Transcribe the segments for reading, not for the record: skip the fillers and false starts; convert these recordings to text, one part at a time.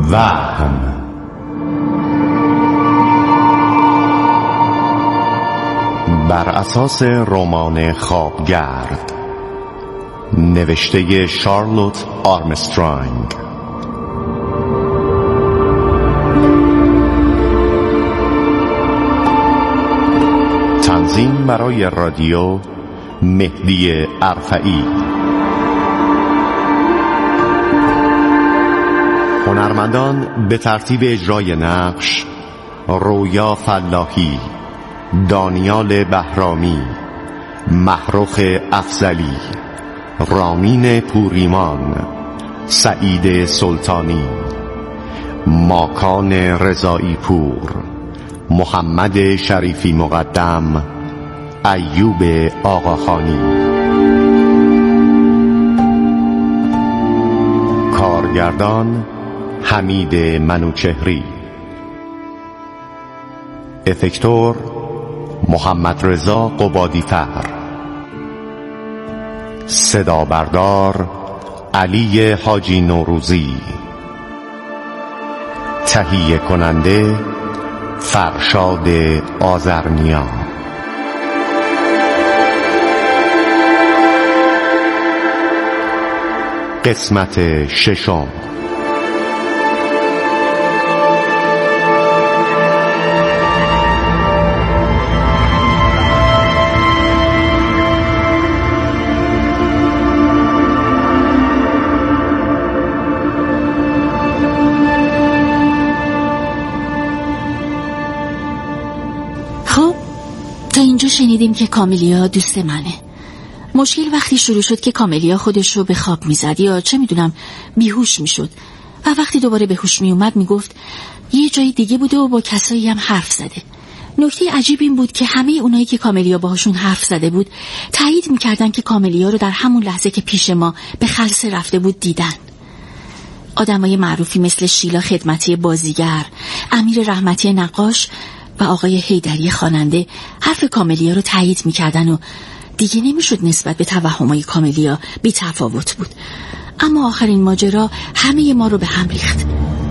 وهم. بر اساس رمان خوابگرد نوشته شارلوت آرمسترانگ، تنظیم برای رادیو مهدی ارفعی، هنرمندان به ترتیب اجرای نقش: رویا فلاحی، دانیال بهرامی، محروخ افضلی، رامین پوریمان، سعید سلطانی، ماکان رضایی پور، محمد شریفی مقدم، ایوب آقاخانی. کارگردان حمید منوچهری، افکتور محمد رضا قبادی‌فر، صدا بردار علی حاجی نوروزی، تهیه کننده فرشاد آذرنیا. قسمت ششم. شنیدیم که کاملیا دوست منه. مشکل وقتی شروع شد که کاملیا خودش رو به خواب میزد یا چه میدونم بیهوش میشد و وقتی دوباره به هوش میومد میگفت یه جای دیگه بوده و با کسایی هم حرف زده. نکته عجیب این بود که همه اونایی که کاملیا باهاشون حرف زده بود تایید میکردن که کاملیا رو در همون لحظه که پیش ما به خلسه رفته بود دیدن. آدمای معروفی مثل شیلا خدمتی بازیگر، امیر رحمتی نقاش و آقای حیدری خواننده حرف کاملیا رو تایید میکردن و دیگه نمیشد نسبت به توهمای کاملیا بی تفاوت بود. اما آخرین ماجرا همه ما رو به هم ریخت.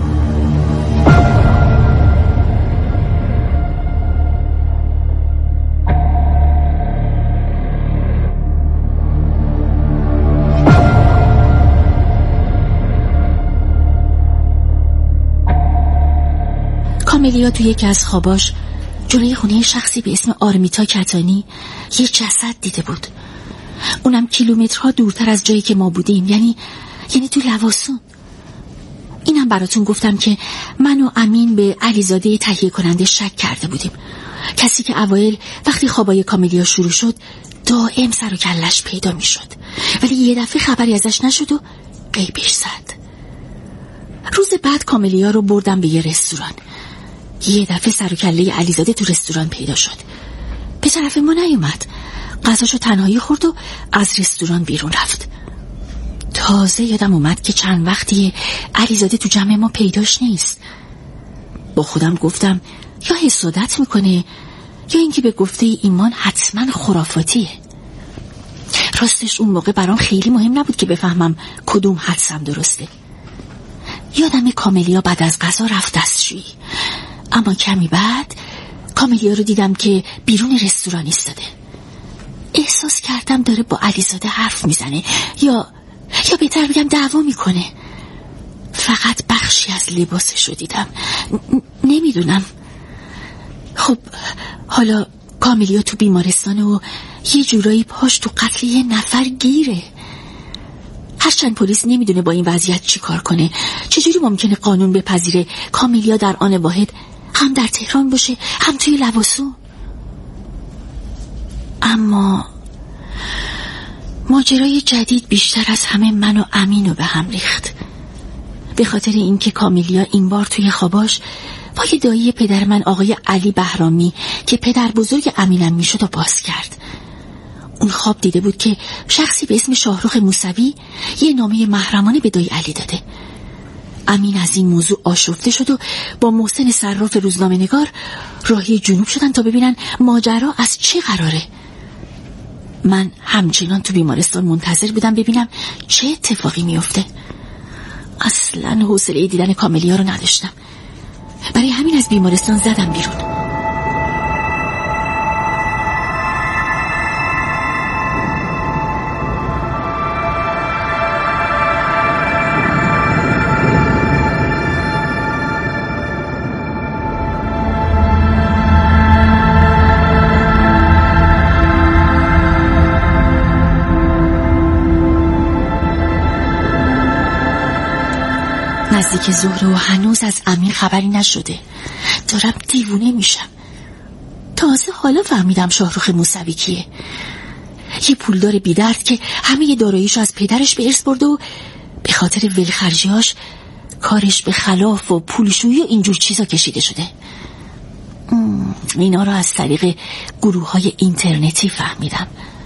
کاملیا توی یکی از خواباش جلوی خونه شخصی به اسم آرمیتا کتانی یه جسد دیده بود. اونم کیلومترها دورتر از جایی که ما بودیم، یعنی تو لواسون. اینم براتون گفتم که من و امین به علیزاده تهیه کننده شک کرده بودیم، کسی که اوایل وقتی خوابای کاملیا شروع شد دائم سر و کلش پیدا می شد ولی یه دفعه خبری ازش نشد و غیبش زد. روز بعد کاملیا رو بردم به یه رستوران. یه دفعه سر و کله علیزاده تو رستوران پیدا شد. به طرف ما نیومد، غذاشو تنهایی خورد و از رستوران بیرون رفت. تازه یادم اومد که چند وقتی علیزاده تو جمع ما پیداش نیست. با خودم گفتم یا حسادت میکنه یا اینکه به گفته ایمان حتما خرافاتیه. راستش اون موقع برام خیلی مهم نبود که بفهمم کدوم حدسم درسته. یادم کاملیا بعد از غذا رفت دستشویی، اما کمی بعد کاملیا رو دیدم که بیرون رستوران ایستاده. احساس کردم داره با علیزاده حرف میزنه یا بهتر بگم دعوا میکنه. فقط بخشی از لباسش رو دیدم، نمیدونم. خب حالا کاملیا تو بیمارستانه و یه جورایی پاش تو قتل یه نفر گیره. هرچند پلیس نمیدونه با این وضعیت چی کار کنه. چجوری ممکنه قانون بپذیره کاملیا در آن واحد هم در تهران باشه هم توی لواسون؟ اما ماجرای جدید بیشتر از همه من و امینو به هم ریخت، به خاطر اینکه کاملیا این بار توی خواباش پای دایی پدر من آقای علی بهرامی که پدر بزرگ امینم میشد و باز کرد. اون خواب دیده بود که شخصی به اسم شاهرخ موسوی یه نامه محرمانه به دایی علی داده. امین از این موضوع آشفته شد و با محسن صراف روزنامه نگار راهی جنوب شدن تا ببینن ماجرا از چه قراره. من همچنان تو بیمارستان منتظر بودم ببینم چه اتفاقی میفته. اصلا حوصله دیدن کاملیا رو نداشتم. برای همین از بیمارستان زدم بیرون. نزدیک ظهر و هنوز از امین خبری نشده. دارم دیوونه میشم. تازه حالا فهمیدم شاهرخ موسوی کیه. یه پولدار بی‌درد که همه داراییشو از پدرش به ارث برده و به خاطر ولخرجیاش کارش به خلاف و پولشویی و اینجور چیزا کشیده شده. اینا رو از طریق گروه‌های اینترنتی فهمیدم.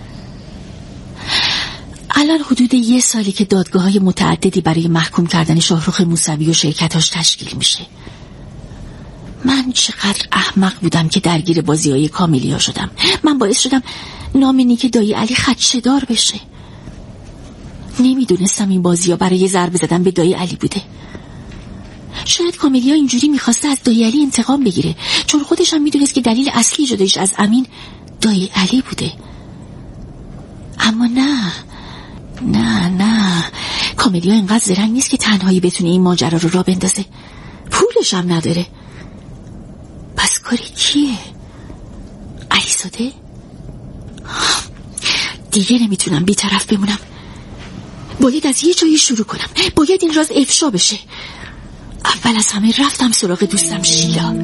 الان حدود 1 سالی که دادگاه‌های متعددی برای محکوم کردن شاهرخ موسوی و شرکتاش تشکیل میشه. من چقدر احمق بودم که درگیر بازی‌های کاملیا شدم. من باعث شدم نام نیک دایی علی خدشه‌دار بشه. نمیدونستم این بازی‌ها برای ضربه زدن به دایی علی بوده. شاید کاملیا اینجوری میخواسته از دایی علی انتقام بگیره، چون خودش هم میدونست که دلیل اصلی جداییش از امین دایی علی بوده. اما نه، کاملیا اینقدر زرنگ نیست که تنهایی بتونه این ماجرا رو راه بندازه. پولش هم نداره. پس کاری کیه؟ علیزاده؟ دیگه نمیتونم بی‌طرف بمونم. باید از یه جایی شروع کنم. باید این راز افشا بشه. اول از همه رفتم سراغ دوستم شیلا.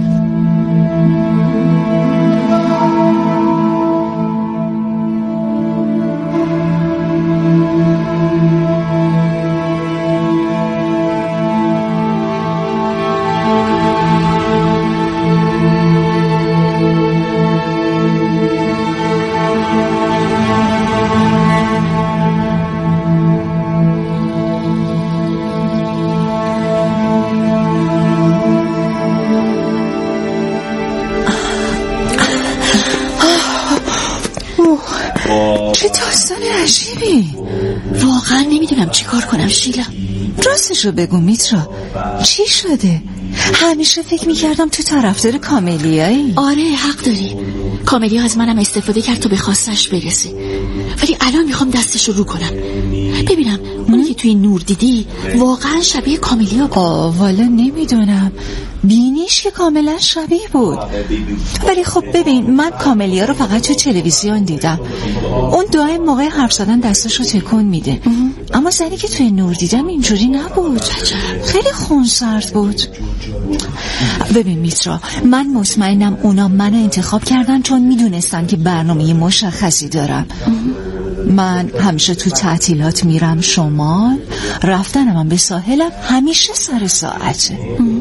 چه داستان عجیبی. واقعا نمیدونم چی کار کنم شیلا. راستش رو بگو میترا، چی شده؟ همیشه فکر میکردم تو طرفدار کاملیایی. آره حق داری. کاملیا از منم استفاده کرد تا به خواستش برسه، ولی الان میخوام دستش رو کنم ببینم اونی که توی نور دیدی واقعا شبیه کاملیا بود. والا نمیدونم، بینیش که کاملا شبیه بود. ولی خب ببین، من کاملیا رو فقط تو تلویزیون دیدم. اون دائم موقع حرف زدن دستش رو تکون میده. اما زنی که توی نور دیدم اینجوری نبود. خیلی خونسرد بود. ببین میترا، من مطمئنم اونا منو انتخاب کردن چون میدونستن که برنامه مشخصی دارم. من همیشه تو تعطیلات میرم شمال، رفتنم من به ساحلم همیشه سر ساعته.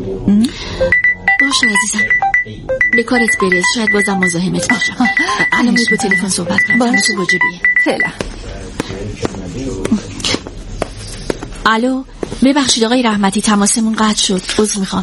باشه عزیزم، به کارت برس، شاید بازم مزاحمت باشم. الان باید با تلفن صحبت کنم. باشه واجبیه. خیلی. الو، ببخشید آقای رحمتی، تماسمون قطع شد. عذر میخوام.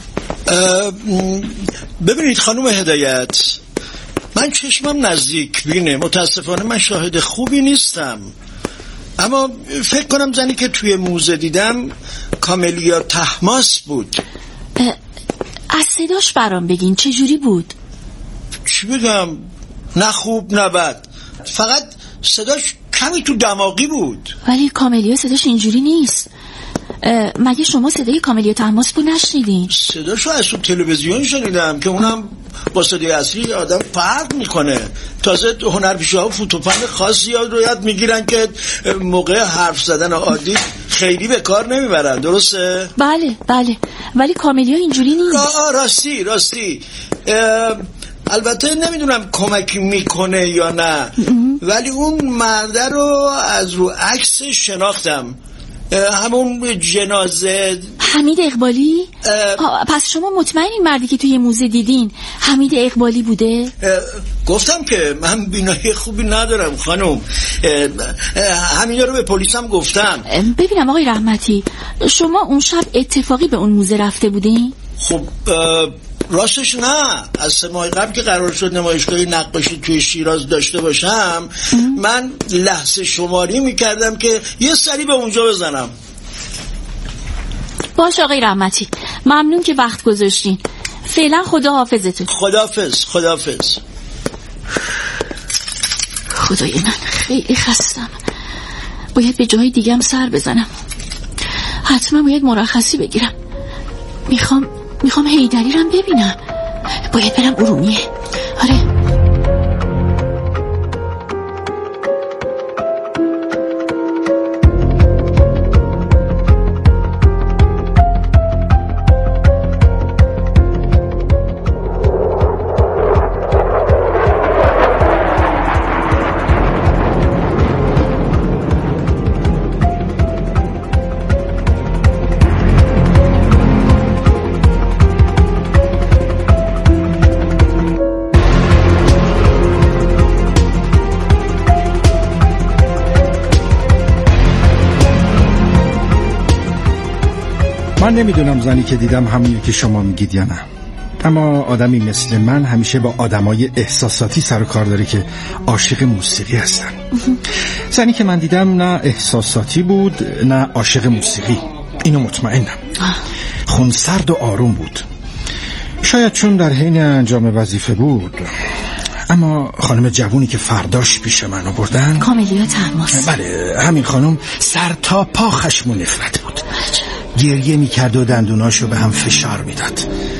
ببینید خانم هدایت، من چشمم نزدیک بینه، متاسفانه من شاهد خوبی نیستم، اما فکر کنم زنی که توی موزه دیدم کاملیا طهماسب بود. از صداش برام بگین چجوری بود؟ چی بگم، نه خوب نه بد، فقط صداش کمی تو دماغی بود. ولی کاملیا صداش اینجوری نیست. مگه شما صدای کاملیا طهماسب رو نشنیدین؟ صداشو از تو تلویزیون شنیدم که اونم با صدای اصلی آدم فرق میکنه. تازه هنرپیشه‌ها فوتوفن خاصی یاد میگیرن که موقع حرف زدن عادی خیلی به کار نمیبرن. درسته؟ بله، ولی کاملیا اینجوری نیست. راستی البته نمیدونم کمکی میکنه یا نه، ولی اون مرده رو از رو عکس شناختم، همون جنازه. حمید اقبالی؟ پس شما مطمئنین مردی که توی موزه دیدین حمید اقبالی بوده؟ گفتم که من بینایی خوبی ندارم خانم، همینا رو به پلیس هم گفتم. ببینم آقای رحمتی، شما اون شب اتفاقی به اون موزه رفته بودین؟ خب راستش نه، از 3 ماه قبل که قرار شد نمایشگاه نقاشی توی شیراز داشته باشم من لحظه شماری میکردم که یه سری به اونجا بزنم. باش آقای رحمتی، ممنون که وقت گذاشتین. فعلا خدا حافظتون. خداحافظ. خدای من خیلی خستم، باید به جای دیگه هم سر بزنم. حتما باید مرخصی بگیرم. میخوام حیدری رو ببینم. باید برم ارومیه. آره. من نمیدونم زنی که دیدم همونیه که شما میگید یا نه، اما آدمی مثل من همیشه با آدمای احساساتی سر و کار داره که عاشق موسیقی هستن. زنی که من دیدم نه احساساتی بود نه عاشق موسیقی، اینو مطمئنم. خونسرد و آروم بود، شاید چون در حین انجام وظیفه بود. اما خانم جوونی که فرداش پیش من آوردن، کاملیا طهماس. بله همین خانم، سر تا پا خشم و نفرت بود. گریه میکرد و دندوناشو به هم فشار میداد،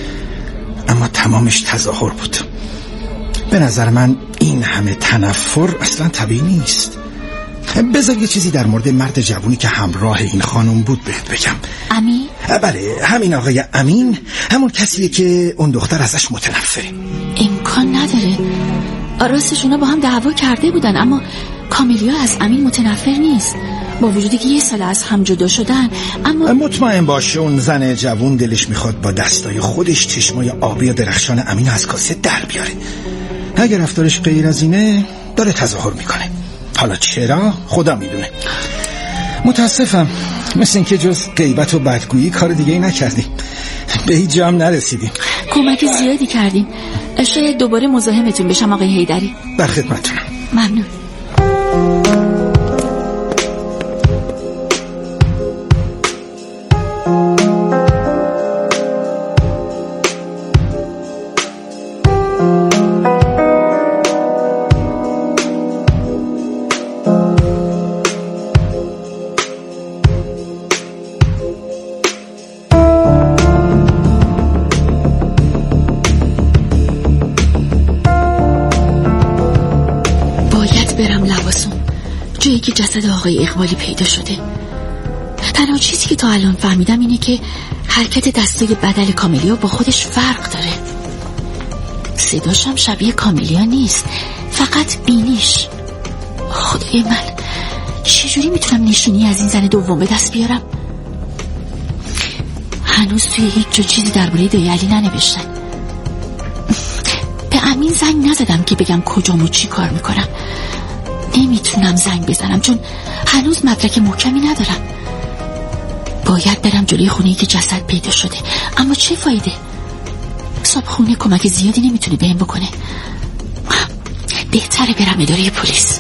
اما تمامش تظاهر بود. به نظر من این همه تنفر اصلا طبیعی نیست. بذار یه چیزی در مورد مرد جوونی که همراه این خانم بود بهت بگم. امین؟ بله همین آقای امین، همون کسیه که اون دختر ازش متنفره. امکان نداره، راستشونا با هم دعوا کرده بودن، اما کاملیا از امین متنفر نیست، با وجودی که 1 سال از هم جدا شدن. اما مطمئن باشه اون زن جوون دلش میخواد با دستای خودش چشمای آبی و درخشان امین از کاسه در بیاره. اگر رفتارش غیر از اینه داره تظاهر میکنه. حالا چرا خدا میدونه. متاسفم، مثل اینکه جز غیبت و بدگویی کار دیگه ای نکردیم، به هیچ جا هم نرسیدیم. کمک زیادی کردیم، شاید دوباره مزاحمتون بشم آقای حیدری. در خدمتتونم. ممنون. برم لواسون، جایی که جسد آقای اقبالی پیدا شده. تنها چیزی که تا الان فهمیدم اینه که حرکت دستای بدل کاملیا با خودش فرق داره. صداش هم شبیه کاملیا نیست، فقط بینیش. خدای من، چجوری میتونم نشونی از این زن دوم به دست بیارم؟ هنوز توی هیچ جا چیزی درباره دایی علی ننوشتن. به امین زنگ نزدم که بگم کجام و چی کار میکنم. نمیتونم زنگ بزنم چون هنوز مدرک محکمی ندارم. باید برم جلوی خونه‌ای که جسد پیدا شده، اما چه فایده؟ صبحونه کمک زیادی نمیتونه بهم بکنه. بهتره برم اداره پلیس.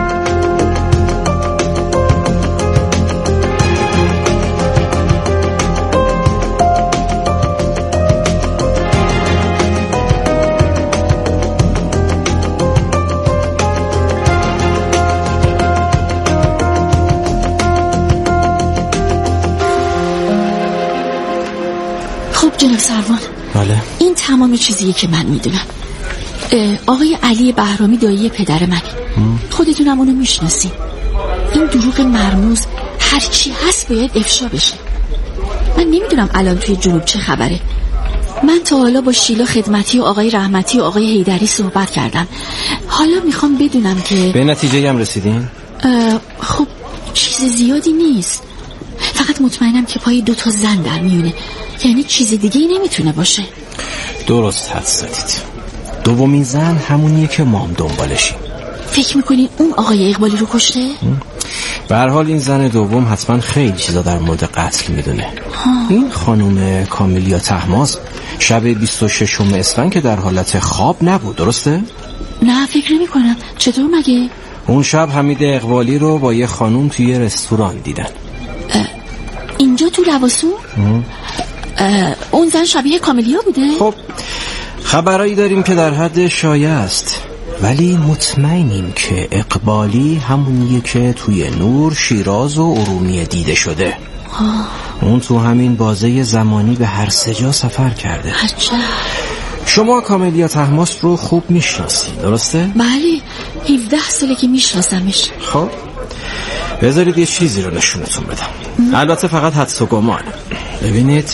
جناب سروان، بله. این تمام چیزیه که من میدونم. آقای علی بهرامی دایی پدر منه. خودتونم اونو میشناسین. این دروغ مرموز هر چی هست باید افشا بشه. من نمیدونم الان توی جنوب چه خبره. من تا حالا با شیلا خدمتی و آقای رحمتی و آقای حیدری صحبت کردم. حالا میخوام بدونم که به نتیجه هم رسیدین؟ خب چیز زیادی نیست، فقط مطمئنم که پای 2 تا زن در میونه، یعنی چیز دیگه نمیتونه باشه. درست حد زدید. دومین زن همونیه که مام دنبالشیم. فکر میکنین اون آقای اقبالی رو کشته؟ به هر حال این زن دوم حتما خیلی چیزا در مورد قتل میدونه. این خانم کاملیا طهماس شب 26 اسفند که در حالت خواب نبود، درسته؟ نه فکر نمی کنم. چطور مگه؟ اون شب حمید اقبالی رو با یه خانم توی رستوران دیدن. اینجا تو لواسون؟ اون زن شبیه کاملیا بوده؟ خب خبرایی داریم که در حد شایعه است، ولی مطمئنیم که اقبالی همونیه که توی نور، شیراز و ارومیه دیده شده. اون تو همین بازه زمانی به هر سه جا سفر کرده. عجب. شما کاملیا طهماسب رو خوب میشناسی، درسته؟ بله، 17 ساله که میشناسمش. خب بذارید یه چیزی رو نشونتون بدم. البته فقط حدس و گمان. ببینید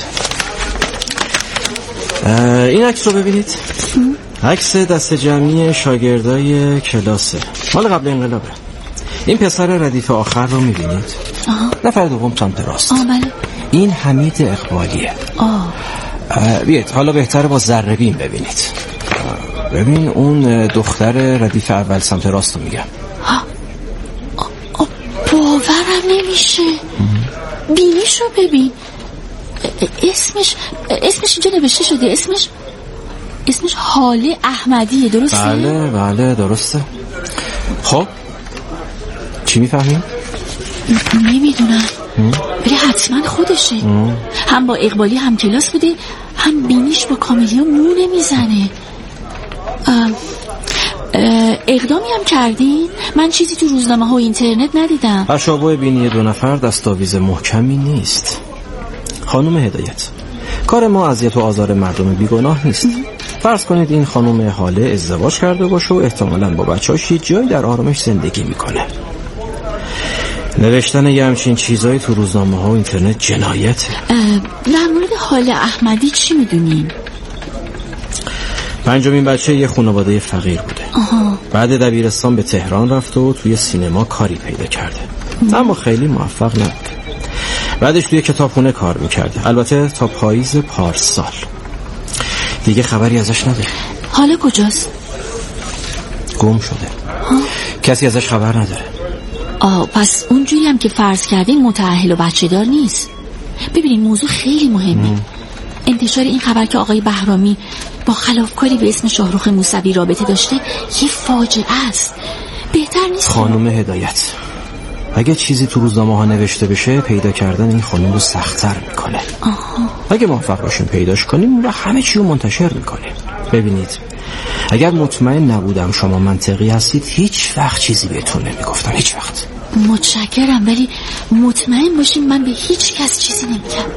این عکس رو ببینید. عکس دست جمعی شاگردای کلاسه، مال قبل انقلابه. این پسر ردیف آخر رو میبینید؟ نفر دوم سمت راست. بله. این حمید اقبالیه. بیاید حالا بهتره با ذره‌بین ببینید. ببین اون دختر ردیف اول سمت راست رو میگم. باورم نمیشه. بینیش رو ببین. اسمش اینجا نوشته شده. اسمش حاله احمدیه، درسته؟ بله درسته. خب چی میفهمیم؟ نمیدونم، ولی حتما خودشه. هم با اقبالی هم کلاس بوده، هم بینیش با کاملیا مو نمیزنه. اقدامی هم کردین؟ من چیزی تو روزنامه ها و اینترنت ندیدم. تشابه بینی دو نفر دستاویز محکمی نیست. خانم هدایت، کار ما اذیت و آزار مردم بیگناه نیست. فرض کنید این خانم حاله ازدواج کرده باشه و احتمالاً با بچه‌اش یه جایی در آرامش زندگی میکنه. نوشتن یه همچین چیزایی تو روزنامه ها و اینترنت جنایته. در مورد حاله احمدی چی میدونین؟ پنجمین بچه یه خانواده فقیر بوده. بعد دبیرستان به تهران رفته و توی سینما کاری پیدا کرده، اما خیلی موفق نبود. بعدش توی کتابخونه کار میکرده، البته تا پاییز پارسال. دیگه خبری ازش نداره. حالا کجاست؟ گم شده. کسی ازش خبر نداره. پس اونجوری هم که فرض کردین متأهل و بچه دار نیست. ببینین موضوع خیلی مهمه. انتشار این خبر که آقای بهرامی با خلافکاری به اسم شاهرخ موسوی رابطه داشته یه فاجعه است. بهتر نیست خانم هدایت، اگه چیزی تو روزنامه ها نوشته بشه پیدا کردن این خانم رو سخت‌تر میکنه. اگه موفق باشیم پیداش کنیم و همه چی رو منتشر میکنیم. ببینید اگر مطمئن نبودم شما منطقی هستید هیچ وقت چیزی بهتون نمیگفتم، هیچ وقت. متشکرم، ولی مطمئن باشین من به هیچ کس چیزی نمیگم.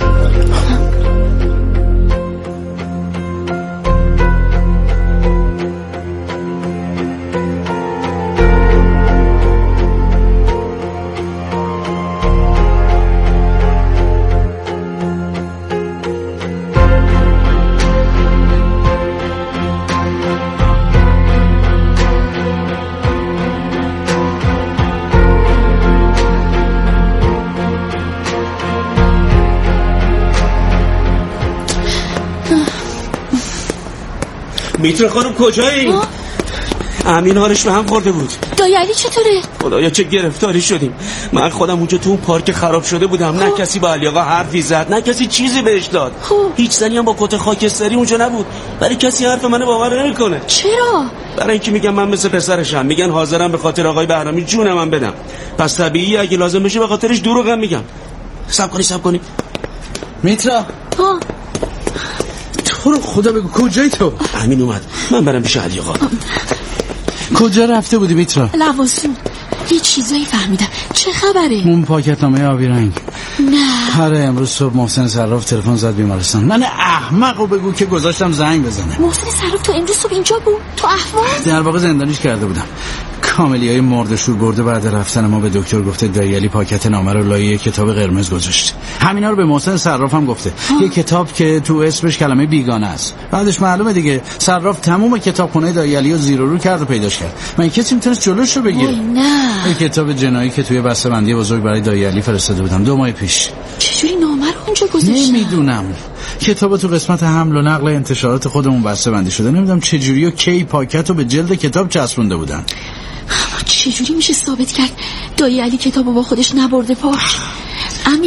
میتر خانم کجایی؟ امین حالش به هم خورده بود. دایی علی چطوره؟ خدایا چه گرفتاری شدیم. من خودم اونجا تو اون پارک خراب شده بودم. نه کسی با علی آقا حرفی زد، نه کسی چیزی بهش داد. هیچ زنی هم با کت خاکستری اونجا نبود، ولی کسی حرف منو باور نمیکنه. چرا؟ برای اینکه میگم من مثل پسرشم. میگن حاضرم به خاطر آقای بهرامی جونم من بدم. پس طبیعیه اگه لازم بشه به خاطرش دروغم میگم. صبر کنی. میترا تو رو خدا بگو کجایی تو؟ امین اومد، من برم پیش علی آقا. کجا رفته بودی میترا؟ لواسون. یه چیزایی فهمیدم. چه خبره؟ اون پاکتنامه آبی رنگ. نه. آره امروز صبح محسن صراف تلفن زد بیمارستان. من احمقو بگو که گذاشتم زنگ بزنه. محسن صراف تو امروز صبح اینجا بود؟ تو احواز؟ در واقع زندانیش کرده بودم. کاملیای مردشور برده بعد رفتن ما به دکتر گفته دایی علی پاکت نامه رو لایه کتاب قرمز گذاشته. همینا رو به محسن صراف هم گفته. یه کتاب که تو اسمش کلمه بیگانه است. بعدش معلومه دیگه صراف تمام کتابخونه دایی علی رو زیر و رو کرد و پیداش کرد. من کسی میتونست جلوش رو بگیره؟ نه. این کتاب جنایی که توی بسته‌بندی بزرگ برای دایی علی فرستاده بودم 2 ماه پیش. چجوری نامه رو اونجا گذاشتن؟ نمیدونم. کتاب تو قسمت حمل و نقل انتشارات خودمون بسته‌بندی شده. نمیدونم چه جوری و کی پاکت رو به جلد کتاب چسبونده بودن. چجوری میشه ثابت کرد دایی علی کتابو با خودش نبرده پاک؟ امین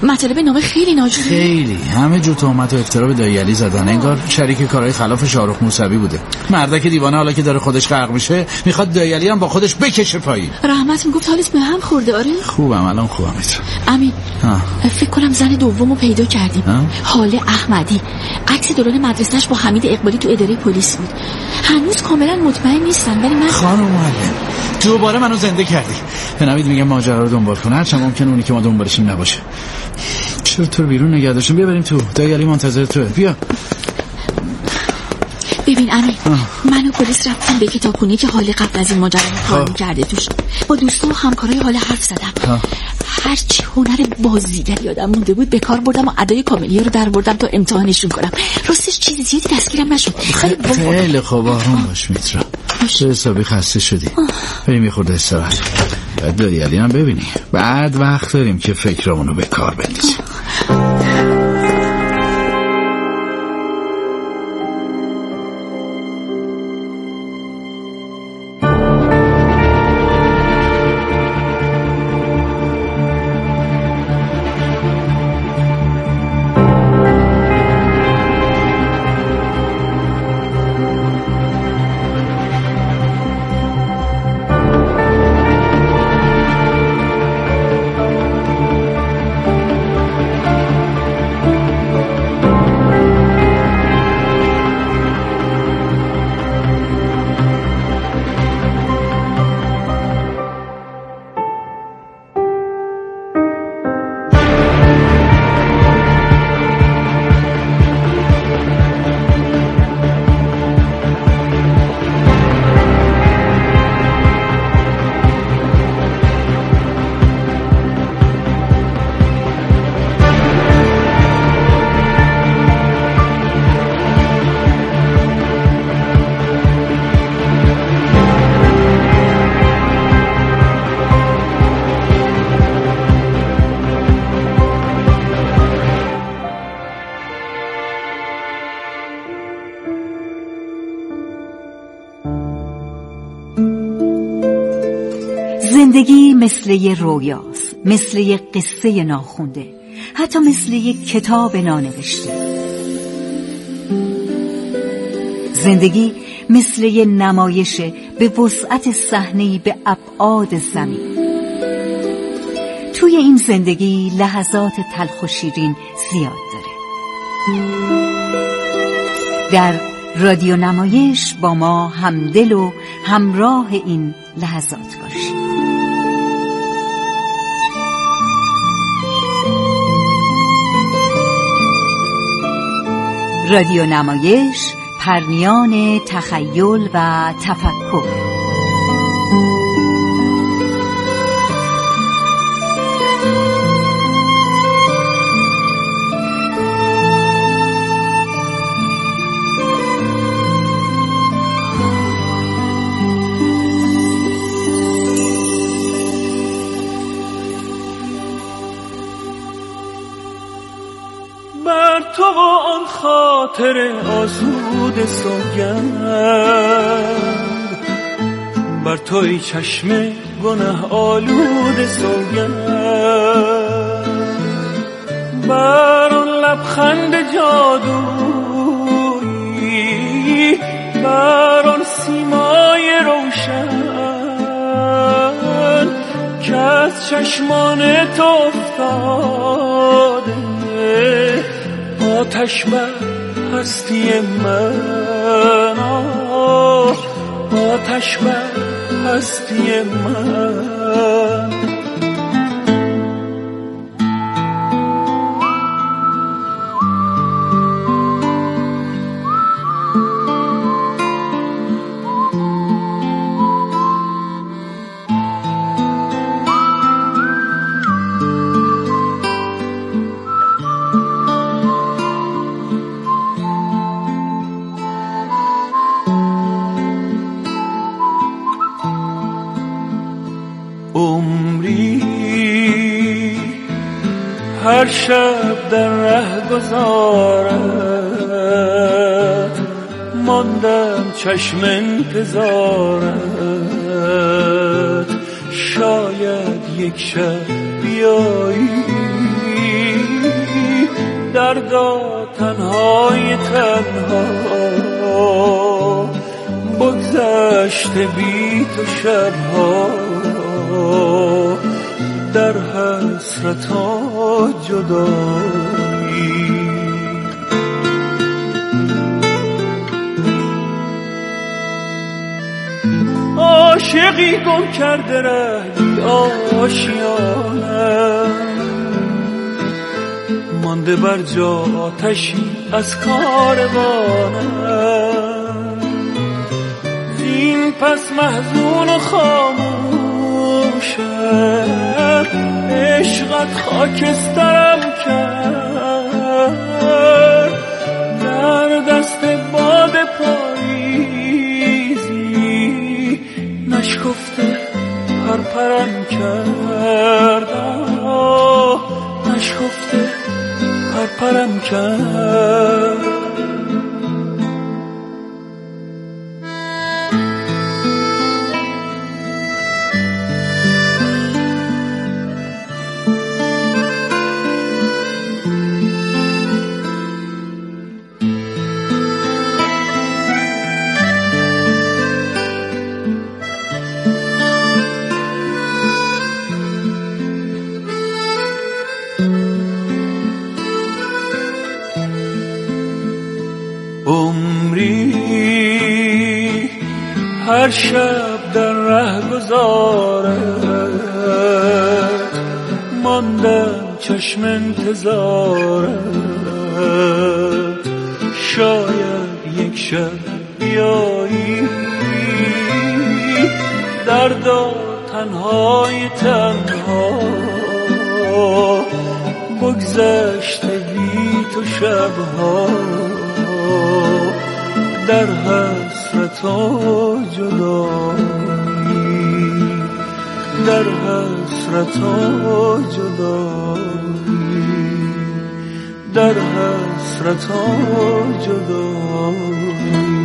مطالب نامه خیلی ناجوری. خیلی همه جو تهمت و افترا به دایی علی زدن، انگار شریک کارهای خلاف شاهرخ موسوی بوده. مردک دیوانه حالا که داره خودش غرق میشه میخواد دایی علی هم با خودش بکشه پایین. رحمت میگفت حالت به هم خورده. آره خوبم، الان خوبم. امین فکر کنم زن دومو پیدا کردیم. حاله احمدی. عکس دوران مدرسه‌اش با حمید اقبالی تو اداره پلیس بود. هنوز کاملا مطمئن نیستم ولی من خانم معلم دوباره منو زنده کردی. به نوید میگم ماجرا رو دنبال کنه، هرچند ممکنه اونی که ما دنبالشیم نباشه. چرا تو بیرون نگه داشتیم؟ بیا بریم تو، دایی علی منتظر توه. بیا. ببین امین، من و پلیس رفتیم به کتابخونه که حال قبل از این ماجرا کار می‌کرده توش. با دوستان و همکارای حال حرف زدم. هرچی هنر بازیگری یادم مونده بود به کار بردم و ادای کاملیا رو در بردم تا امتحانشون کنم. راستش چیزی زیادی دستگیرم نشد. خیلی خوب، آروم باش میترا. چه حسابی خسته شدی؟ بریم یه خورده استراحت. بعد دایی علی هم ببینی. بعد وقت داریم که فکرمونو به کار بندازیم. زندگی مثل یه رویاست، مثل یه قصه ناخونده، حتی مثل یه کتاب نانوشته. زندگی مثل یه نمایشه به وسعت صحنه‌ای به ابعاد زمین. توی این زندگی لحظات تلخ و شیرین زیاد داره. در رادیو نمایش با ما همدل و همراه این لحظات باشید. رادیو نمایش، پرمیان تخیل و تفکر. بر تو آن خاطر آسود سوگند، بر توی چشم گناه آلود سوگند، بر آن لبخند جادویی، بر آن سیمای روشن که از چشمان تو افتاده، آتش بر هستی من، آتش بر هستی من. هر شب در ره گذارت، ماندم چشم انتظارت، شاید یک شب بیایی دردا تنهای تنها بگذشته بی تو شبها در حسرت و جدایی. عاشقی گم کرده رهی آشیانم، مانده بر جا آتشی از کاروانم. این پس محزون و خاموشم، عشقت خاکسترم کرد. در دست باد پاییزی نشکفته پرپرم کرد، نشکفته پرپرم کرد. هر شب در ره گذارت ماندم چشم انتظارت. شاید یک شب بیایی دردا تنهای تنها بگذشته بی تو شبها در حسرت و جدایی، در حسرت و جدایی، در حسرت و جدایی.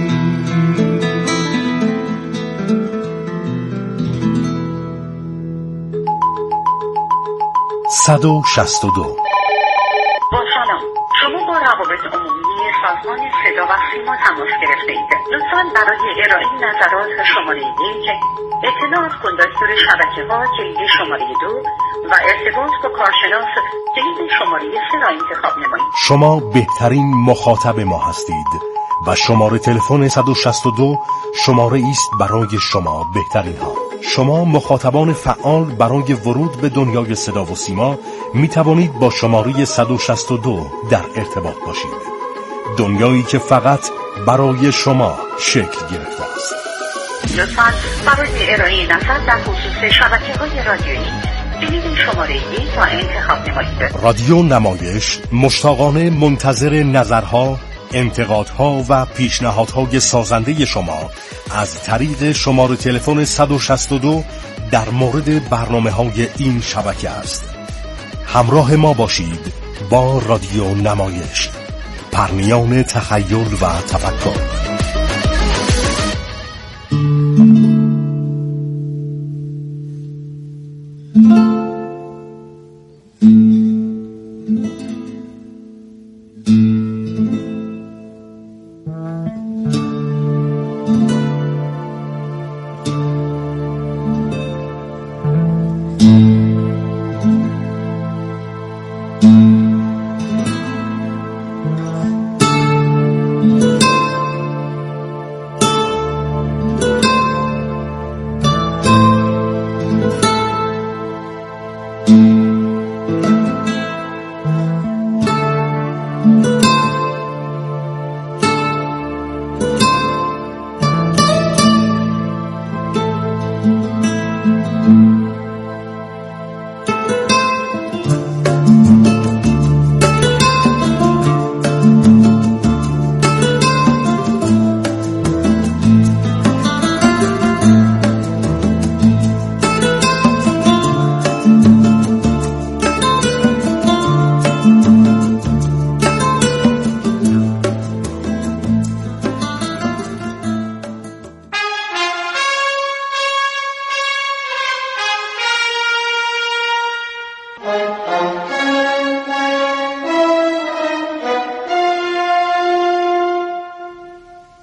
162 با سلام، شما با روابط عمومی سازمان صدا و سیما تماس گرفته اید. لطفاً برای ارائه نظرات شماره 1 اطلاع از کندکتور شبکه‌ها کلید شماره 2 و ارتباط با کارشناس کلید شماره 3 را انتخاب نمایید. شما بهترین مخاطب ما هستید و شماره تلفن 162 شماره است برای شما بهترین ها. شما مخاطبان فعال برای ورود به دنیای صدا و سیما می توانید با شماره 162 در ارتباط باشید. دنیایی که فقط برای شما شکل گرفته است. لطفاً برای ارائه نظر در خصوص شبکه‌های رادیویی کلید شماره 1 را انتخاب نمایید. رادیو نمایش مشتاقانه منتظر نظرها، انتقادها و پیشنهادهای سازنده شما از طریق شماره تلفن 162 در مورد برنامه‌های این شبکه است. همراه ما باشید با رادیو نمایش، پرنیان تخیل و تفکر.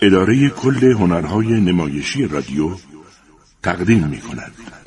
اداره کل هنرهای نمایشی رادیو تقدیم می کند.